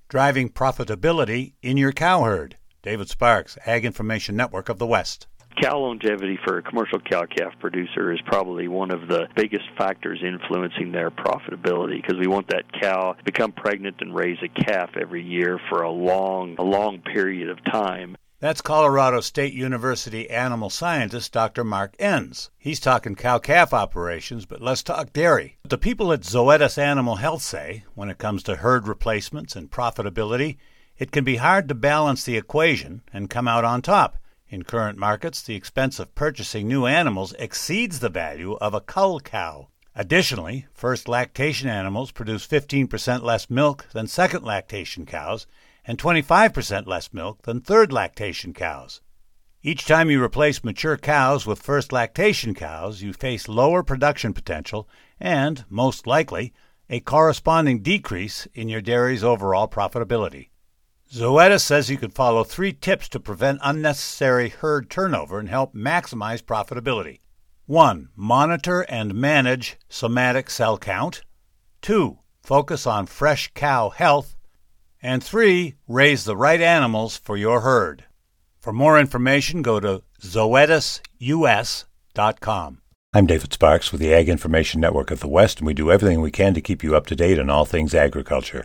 driving profitability in your cow herd. David Sparks, Ag Information Network of the West. Cow longevity for a commercial cow-calf producer is probably one of the biggest factors influencing their profitability, because we want that cow to become pregnant and raise a calf every year for a long period of time. That's Colorado State University animal scientist Dr. Mark Enns. He's talking cow-calf operations, but let's talk dairy. The people at Zoetis Animal Health say, when it comes to herd replacements and profitability, it can be hard to balance the equation and come out on top. In current markets, the expense of purchasing new animals exceeds the value of a cull cow. Additionally, first lactation animals produce 15% less milk than second lactation cows and 25% less milk than third lactation cows. Each time you replace mature cows with first lactation cows, you face lower production potential and, most likely, a corresponding decrease in your dairy's overall profitability. Zoetis says you can follow 3 tips to prevent unnecessary herd turnover and help maximize profitability. 1. Monitor and manage somatic cell count. 2. Focus on fresh cow health. And 3. Raise the right animals for your herd. For more information, go to zoetisus.com. I'm David Sparks with the Ag Information Network of the West, and we do everything we can to keep you up to date on all things agriculture.